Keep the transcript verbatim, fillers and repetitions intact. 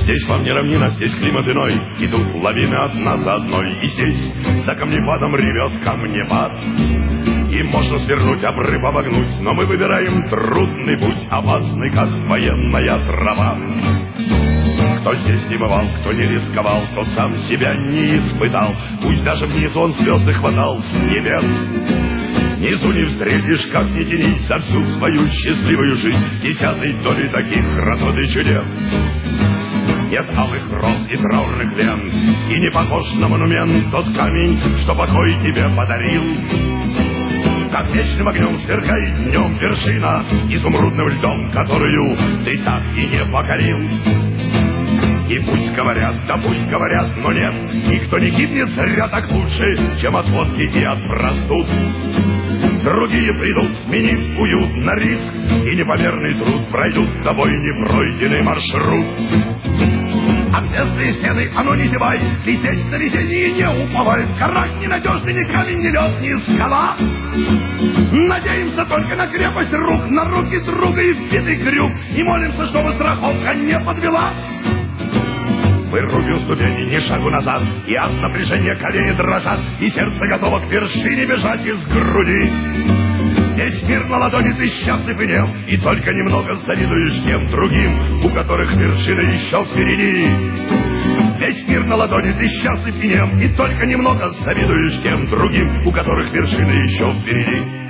Здесь вам не равнина, здесь климат иной, идут лавины одна за одной. И здесь за камнепадом ревет камнепад, и можно свернуть, обрыв обогнуть, но мы выбираем трудный путь, опасный, как военная трава. Кто здесь не бывал, кто не рисковал, тот сам себя не испытал. Пусть даже внизу он звезды хватал с небес. Внизу не встретишь, как ни тянись, за всю свою счастливую жизнь десятой доли таких красот и чудес. Нет алых роз и траурных лент, и не похож на монумент тот камень, что покой тебе подарил. Как вечным огнем сверкает днем вершина, изумрудным льдом, которую ты так и не покорил. И пусть говорят, да пусть говорят, но нет, никто не гибнет зря так лучше, чем от водки и от простуд. Другие придут, сменив уют на риск, и непомерный труд пройдут с тобой непройденный маршрут. А звездные стены, а ну не зевай, ты здесь на веселье не уповай. В горах ненадежный ни камень, ни лед, ни скала. Надеемся только на крепость рук, на руки друга и вбитый крюк, и молимся, чтобы страховка не подвела. Мы рубим ступени, ни шагу назад, и от напряжения колени дрожат, и сердце готово к вершине бежать из груди. Весь мир на ладони, ты счастлив и нем, и только немного завидуешь тем другим, у которых вершина еще впереди. Весь мир на ладони, ты счастлив и нем, и только немного завидуешь тем другим, у которых вершина еще впереди.